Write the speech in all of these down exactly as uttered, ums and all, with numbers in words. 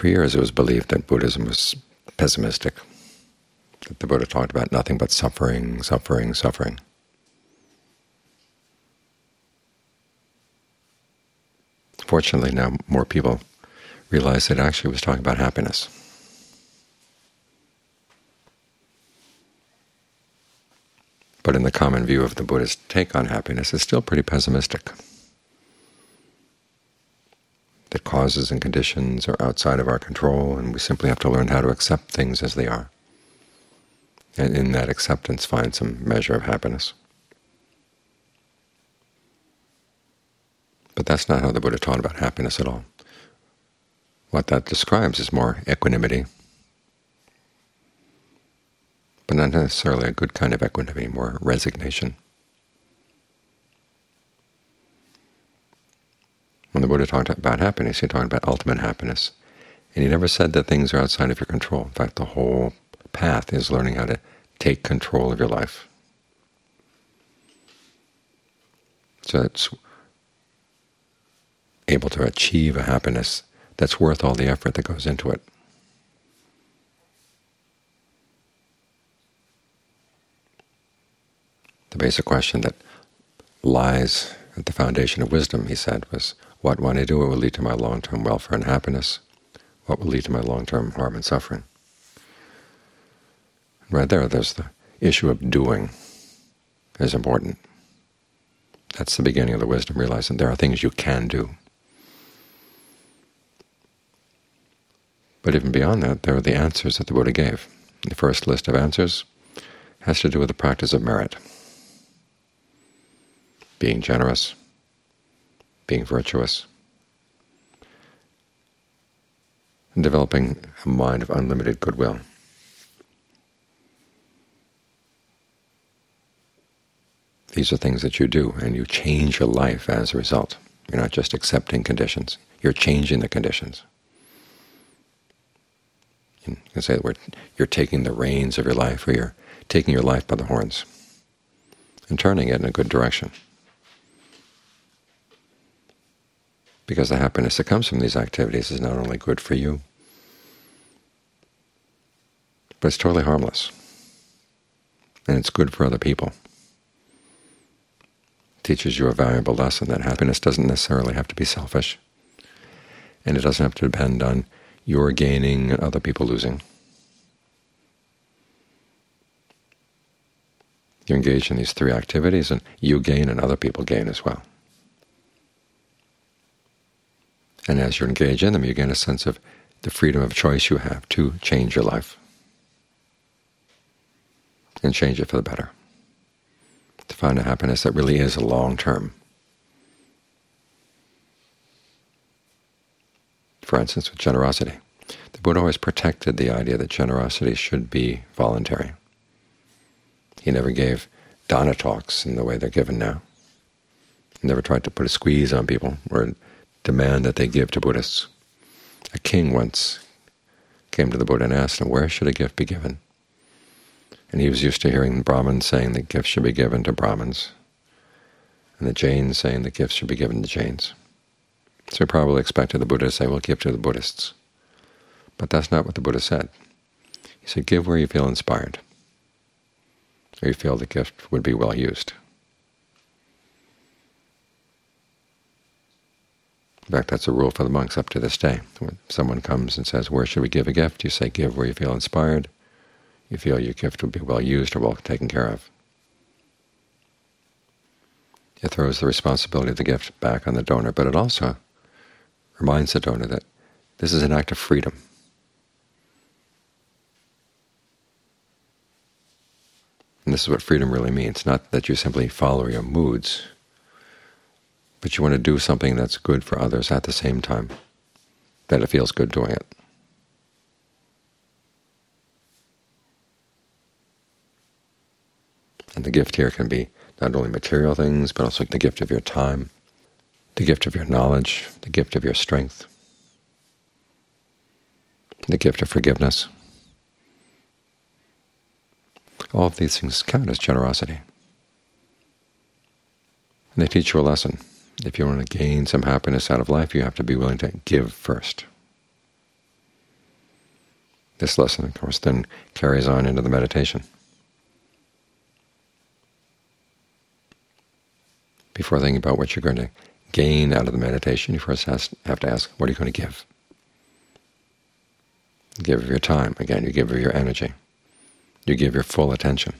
For years it was believed that Buddhism was pessimistic, that the Buddha talked about nothing but suffering, suffering, suffering. Fortunately, now more people realize that actually he was talking about happiness. But in the common view of the Buddhist take on happiness, it's still pretty pessimistic. That causes and conditions are outside of our control, and we simply have to learn how to accept things as they are. And in that acceptance find some measure of happiness. But that's not how the Buddha taught about happiness at all. What that describes is more equanimity, but not necessarily a good kind of equanimity, more resignation. When the Buddha talked about happiness, he talked about ultimate happiness. And he never said that things are outside of your control. In fact, the whole path is learning how to take control of your life. So it's able to achieve a happiness that's worth all the effort that goes into it. The basic question that lies at the foundation of wisdom, he said, was, what when I do it will lead to my long-term welfare and happiness? What will lead to my long-term harm and suffering? Right there, there's the issue of doing is important. That's the beginning of the wisdom, realizing there are things you can do. But even beyond that, there are the answers that the Buddha gave. The first list of answers has to do with the practice of merit, being generous, being virtuous, and developing a mind of unlimited goodwill. These are things that you do, and you change your life as a result. You're not just accepting conditions. You're changing the conditions. You can say the word, you're taking the reins of your life, or you're taking your life by the horns and turning it in a good direction. Because the happiness that comes from these activities is not only good for you, but it's totally harmless, and it's good for other people. It teaches you a valuable lesson that happiness doesn't necessarily have to be selfish, and it doesn't have to depend on your gaining and other people losing. You engage in these three activities, and you gain and other people gain as well. And as you engage in them, you gain a sense of the freedom of choice you have to change your life and change it for the better, to find a happiness that really is long-term. For instance, with generosity, the Buddha always protected the idea that generosity should be voluntary. He never gave dana talks in the way they're given now. He never tried to put a squeeze on people or demand that they give to Buddhists. A king once came to the Buddha and asked him, where should a gift be given? And he was used to hearing Brahmins saying that gifts should be given to Brahmins, and the Jains saying that gifts should be given to Jains. So he probably expected the Buddha to say, well, give to the Buddhists. But that's not what the Buddha said. He said, give where you feel inspired, or you feel the gift would be well used. In fact, that's a rule for the monks up to this day. When someone comes and says, where should we give a gift? You say, give where you feel inspired. You feel your gift would be well used or well taken care of. It throws the responsibility of the gift back on the donor, but it also reminds the donor that this is an act of freedom. And this is what freedom really means, not that you simply follow your moods, but you want to do something that's good for others at the same time that it feels good doing it. And the gift here can be not only material things, but also the gift of your time, the gift of your knowledge, the gift of your strength, the gift of forgiveness. All of these things count as generosity. And they teach you a lesson. If you want to gain some happiness out of life, you have to be willing to give first. This lesson, of course, then carries on into the meditation. Before thinking about what you're going to gain out of the meditation, you first have to ask, what are you going to give? You give of your time. Again, you give of your energy. You give your full attention.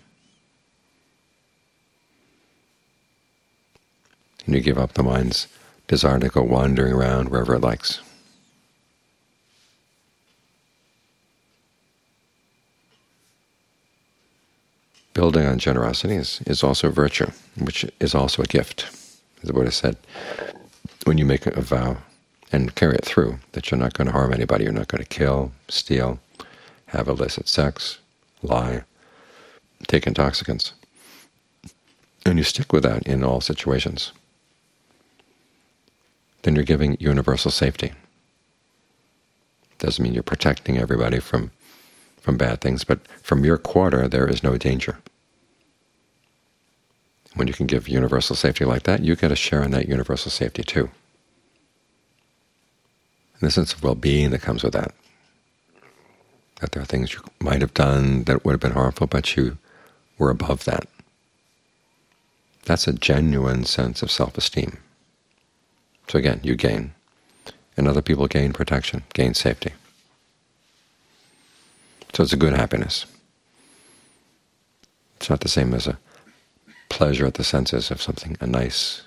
And you give up the mind's desire to go wandering around wherever it likes. Building on generosity is, is also virtue, which is also a gift. As the Buddha said, when you make a vow and carry it through, that you're not going to harm anybody, you're not going to kill, steal, have illicit sex, lie, take intoxicants, and you stick with that in all situations, then you're giving universal safety. Doesn't mean you're protecting everybody from from bad things, but from your quarter there is no danger. When you can give universal safety like that, you get a share in that universal safety too. And the sense of well-being that comes with that, that there are things you might have done that would have been harmful, but you were above that. That's a genuine sense of self-esteem. So again, you gain, and other people gain protection, gain safety. So it's a good happiness. It's not the same as a pleasure at the senses of something, a nice,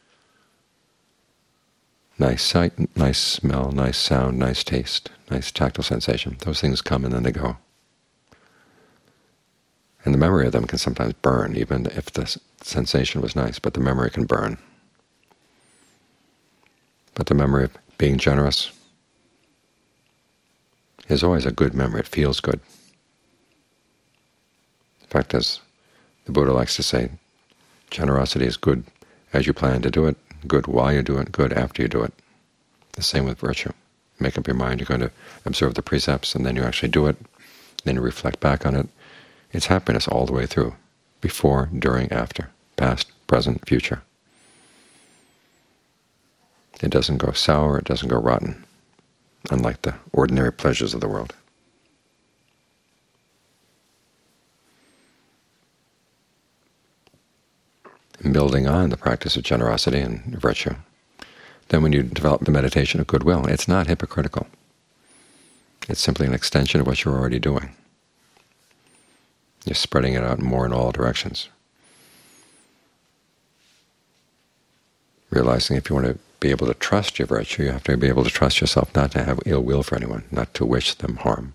nice sight, nice smell, nice sound, nice taste, nice tactile sensation. Those things come and then they go. And the memory of them can sometimes burn, even if the sensation was nice, but the memory can burn. But the memory of being generous is always a good memory. It feels good. In fact, as the Buddha likes to say, generosity is good as you plan to do it, good while you do it, good after you do it. The same with virtue. Make up your mind you're going to observe the precepts, and then you actually do it, then you reflect back on it. It's happiness all the way through, before, during, after, past, present, future. It doesn't go sour, it doesn't go rotten, unlike the ordinary pleasures of the world. And building on the practice of generosity and virtue, then when you develop the meditation of goodwill, it's not hypocritical. It's simply an extension of what you're already doing. You're spreading it out more in all directions. Realizing if you want to be able to trust your virtue, you have to be able to trust yourself not to have ill will for anyone, not to wish them harm.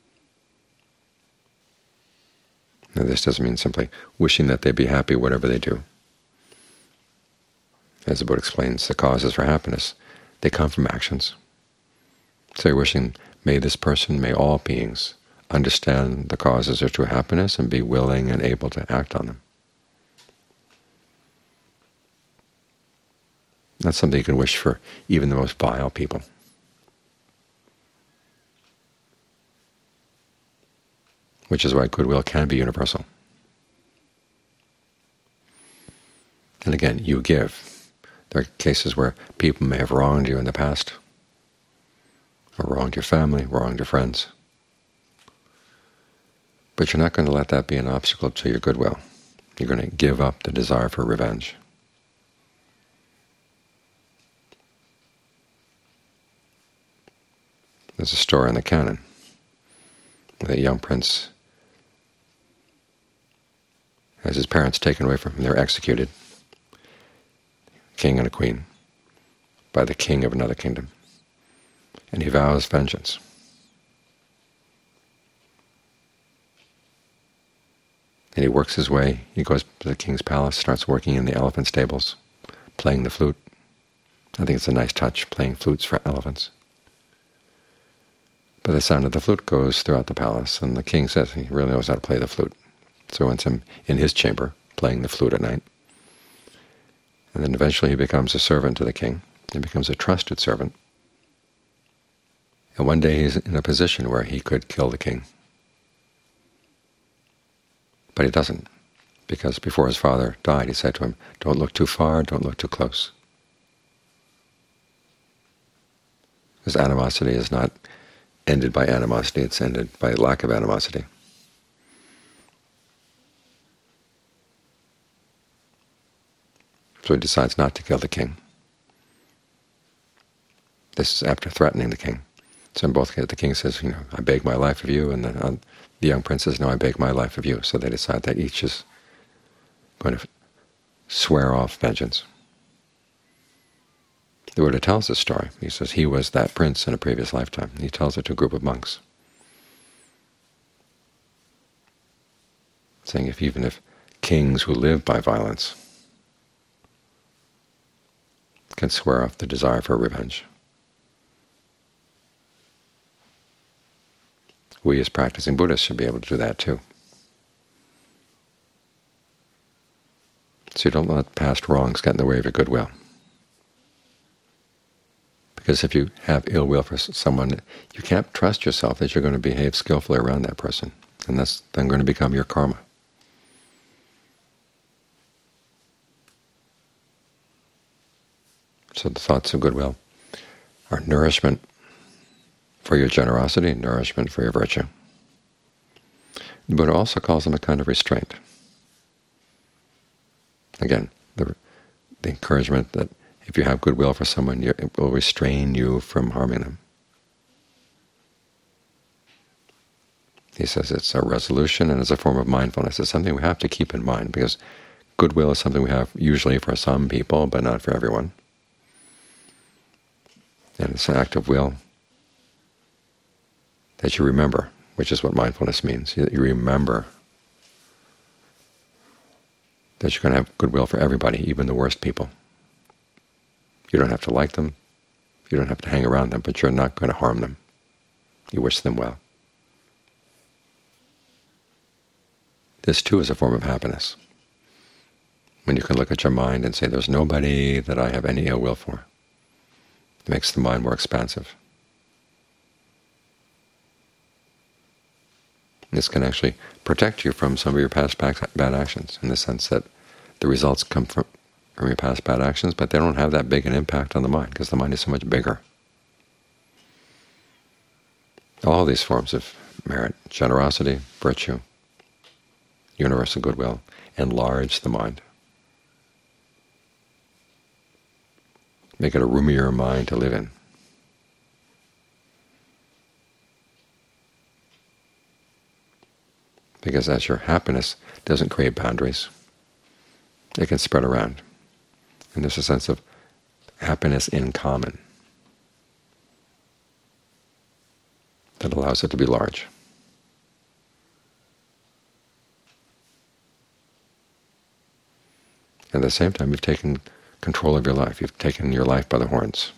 Now, this doesn't mean simply wishing that they be happy whatever they do. As the Buddha explains, the causes for happiness, they come from actions. So you're wishing, may this person, may all beings understand the causes of true happiness and be willing and able to act on them. That's something you can wish for even the most vile people. Which is why goodwill can be universal. And again, you give. There are cases where people may have wronged you in the past, or wronged your family, wronged your friends. But you're not going to let that be an obstacle to your goodwill. You're going to give up the desire for revenge. There's a story in the canon where the young prince has his parents taken away from him. They're executed, king and a queen, by the king of another kingdom. And he vows vengeance. And he works his way. He goes to the king's palace, starts working in the elephant stables, playing the flute. I think it's a nice touch, playing flutes for elephants. But the sound of the flute goes throughout the palace, and the king says he really knows how to play the flute. So it's him in his chamber, playing the flute at night. And then eventually he becomes a servant to the king. He becomes a trusted servant. And one day he's in a position where he could kill the king. But he doesn't, because before his father died, he said to him, "Don't look too far, don't look too close." Because animosity is not ended by animosity, it's ended by lack of animosity. So he decides not to kill the king. This is after threatening the king. So in both cases, the king says, you know, I beg my life of you, and the, uh, the young prince says, no, I beg my life of you. So they decide that each is going to swear off vengeance. The Buddha tells this story. He says he was that prince in a previous lifetime. He tells it to a group of monks, saying if even if kings who live by violence can swear off the desire for revenge, we as practicing Buddhists should be able to do that too. So you don't let past wrongs get in the way of your goodwill. Because if you have ill will for someone, you can't trust yourself that you're going to behave skillfully around that person, and that's then going to become your karma. So the thoughts of goodwill are nourishment for your generosity, nourishment for your virtue. The Buddha also calls them a kind of restraint. Again, the, the encouragement that if you have goodwill for someone, you, it will restrain you from harming them. He says it's a resolution and it's a form of mindfulness. It's something we have to keep in mind, because goodwill is something we have usually for some people, but not for everyone. And it's an act of will that you remember, which is what mindfulness means. You, you remember that you're going to have goodwill for everybody, even the worst people. You don't have to like them, you don't have to hang around them, but you're not going to harm them. You wish them well. This too is a form of happiness, when you can look at your mind and say, there's nobody that I have any ill will for. It makes the mind more expansive. This can actually protect you from some of your past bad actions, in the sense that the results come from, from your past bad actions, but they don't have that big an impact on the mind, because the mind is so much bigger. All these forms of merit, generosity, virtue, universal goodwill, enlarge the mind. Make it a roomier mind to live in. Because as your happiness doesn't create boundaries, it can spread around. And there's a sense of happiness in common that allows it to be large. At the same time, you've taken control of your life. You've taken your life by the horns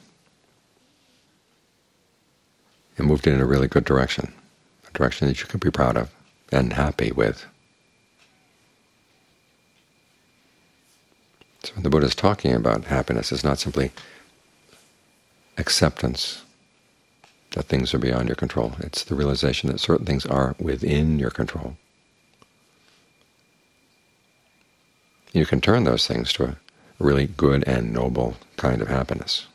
and moved it in a really good direction, a direction that you can be proud of and happy with. So when the Buddha is talking about happiness, it's not simply acceptance that things are beyond your control. It's the realization that certain things are within your control. You can turn those things to a really good and noble kind of happiness.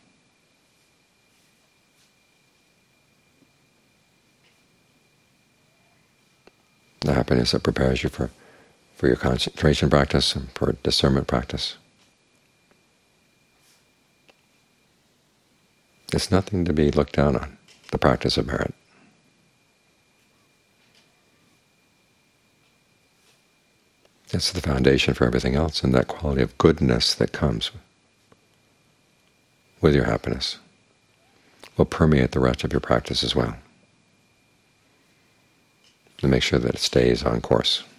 The happiness that prepares you for, for your concentration practice and for discernment practice. It's nothing to be looked down on, the practice of merit. It's the foundation for everything else, and that quality of goodness that comes with your happiness will permeate the rest of your practice as well, and make sure that it stays on course.